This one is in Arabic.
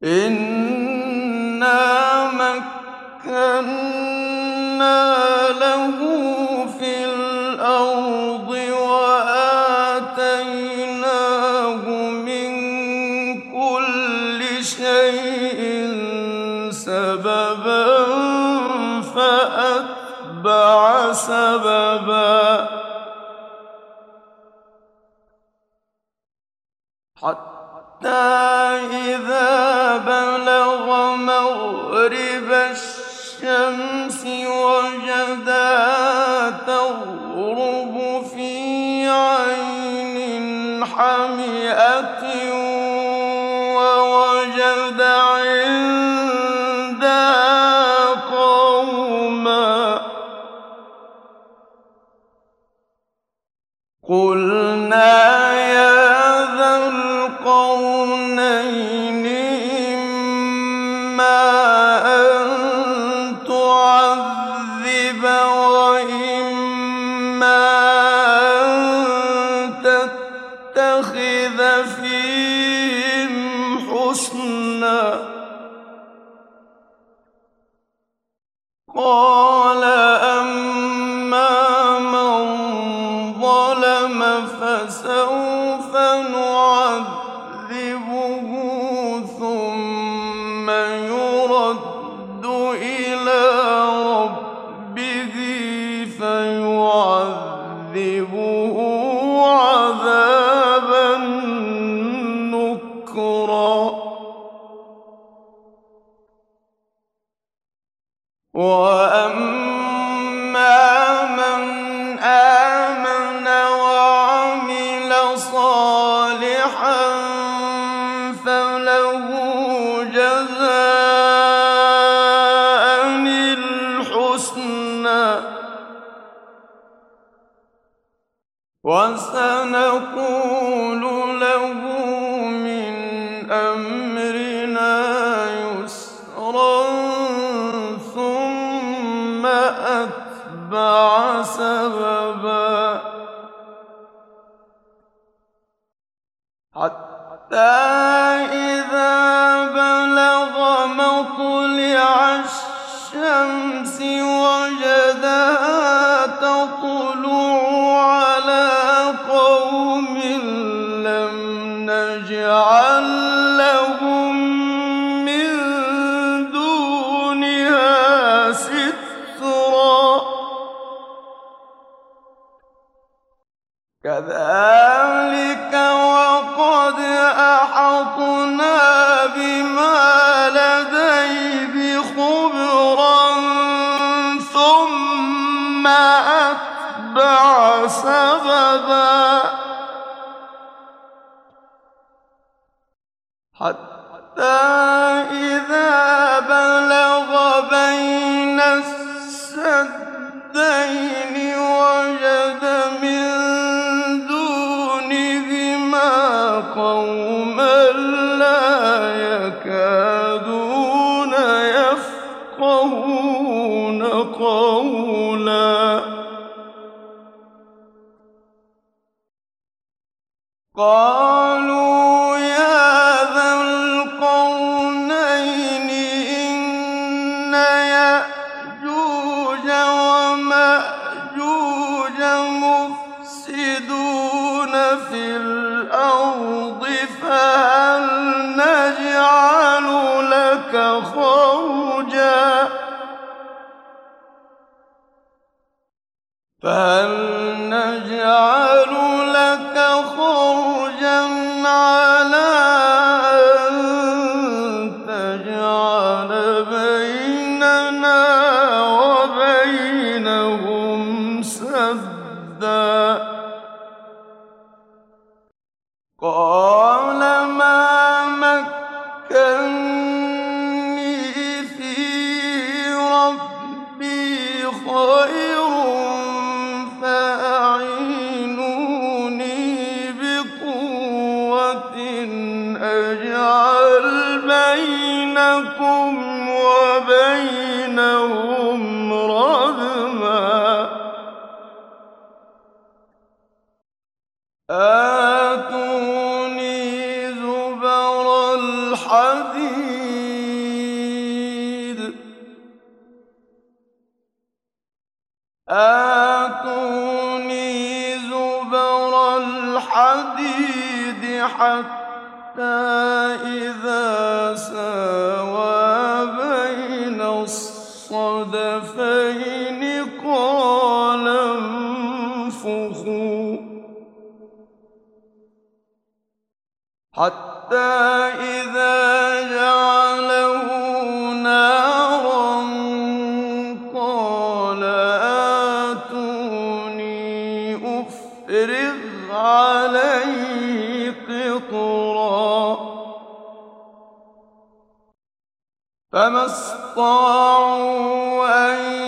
إِنَّا مَكَّنَّا لَهُ فِي الْأَرْضِ وَآتَيْنَاهُ مِن كُلِّ شَيْءٍ سَبَبًا فَأَتْبَعَ سَبَبًا حَتَّىٰ إِذَا بَلَغَ مَغْرِبَ الشَّمْسِ وَجَدَهَا تَغْرُبُ فِي عَيْنٍ حَمِئَةٍ وَوَجَدَ عِندَهَا قَوْمًا قُلْنَا يَا ذَا الْقَرْنَيْنِ إِمَّا أَن تُعَذِّبَ وَإِمَّا أَن تَتَّخِذَ فِيهِمْ حُسْنًا قَالَ أَمَّا مَن ظَلَمَ فَسَوْفَ نُعَذِّبُهُ ثُمَّ يُرَدُّ إِلَىٰ رَبِّهِ فَيُعَذِّبُهُ عَذَابًا نُّكْرًا وَأَمَّا مَنْ آمَنَ وَعَمِلَ صَالِحًا فَلَهُ جَزَاءً الْحُسْنَىٰ وَسَنَقُولُ لَهُ مِنْ أَمْرِنَا يُسْرًا ثُمَّ أَتْبَعَ سَبَبًا حَتَّىٰ إِذَا بَلَغَ مَطْلِعَ الشَّمْسِ وَجَدَهَا تَطْلُعُ عَلَىٰ قَوْمٍ لَّمْ نَجْعَل لَّهُم مِّن دُونِهَا سِتْرًا كَذَٰلِكَ وَقَدْ أَحَطْنَا بِمَا لَدَيْهِ خُبْرًا ثُمَّ أَتْبَعَ سَبَبًا حَتَّىٰ إِذَا بَلَغَ بَيْنَ السَّدَّيْنِ وَجَدَ مِن دُونِهِمَا قَوْمًا لَّا يَكَادُونَ يَفْقَهُونَ قَوْلًا قَالُوا يَا ذَا الْقَرْنَيْنِ إِنَّ يَأْجُوجَ وَمَأْجُوجَ مُفْسِدُونَ فِي الْأَرْضِ فَهَلْ نَجْعَلُ لَكَ خَرْجًا عَلَىٰ أَن تَجْعَلَ بَيْنَنَا وَبَيْنَهُمْ سَدًّا قَالَ مَا مَكَّنِّي فِيهِ رَبِّي خَيْرٌ فَأَعِينُونِي بِقُوَّةٍ أَجْعَلْ بَيْنَكُمْ وَبَيْنَهُمْ رَدْمًا آتوني زبر الحديد حتى إذا ساوى بين الصدفين قال انفخوا حتى إذا جعله نارا قال آتوني أفرغ عليه قطرا فما استطاعوا أن